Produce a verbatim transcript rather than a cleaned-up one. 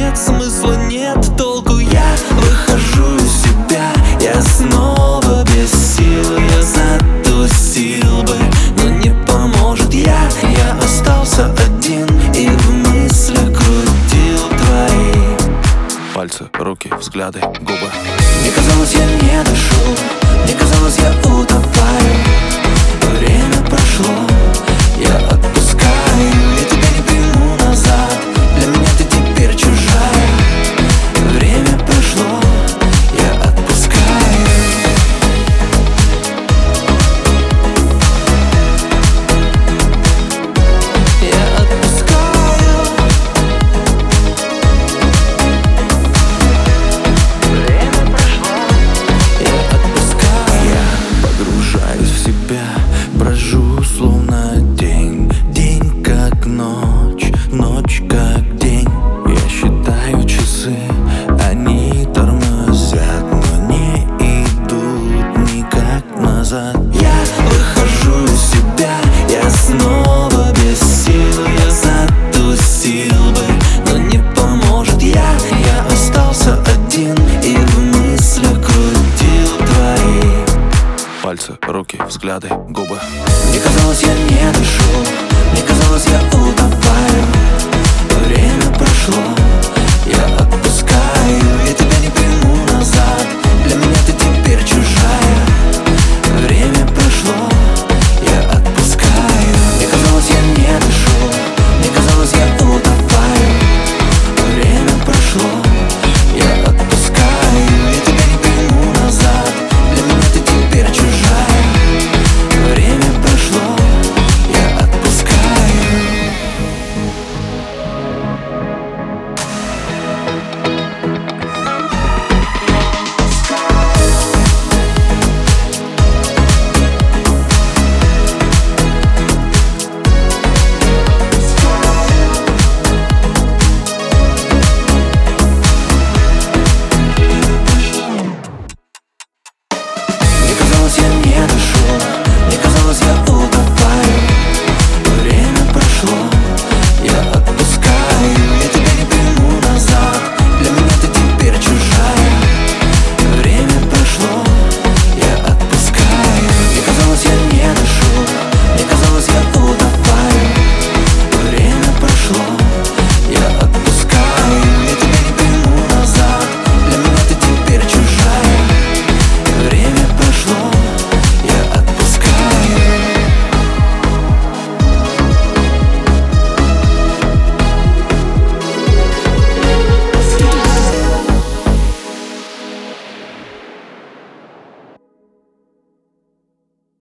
нет смысла, нет толку. Я выхожу из себя, я снова без сил. Я затусил бы, но не поможет. Я, я остался один и в мыслях крутил твои пальцы, руки, взгляды, губы. Мне казалось, я не дышу, мне казалось, я утопаю. Время прошло, я отпускаю. Я тебя не приму назад, для меня ты теперь чужая. Время прошло, я отпускаю. Я отпускаю. Время прошло, я отпускаю. Я погружаюсь в себя, брожу словно день. День как ночь, ночь как день. Я считаю часы, они тормозят, но не идут никак назад. Я выхожу из себя, я снова без сил. Я затусил бы, но не поможет. Я, я остался один и в мыслях крутил твои Пальцы, руки, взгляды, губы. Мне казалось, я не дышу, мне казалось, я утопаю. Время прошло, я отпускаю. Я тебя не приму назад, для меня ты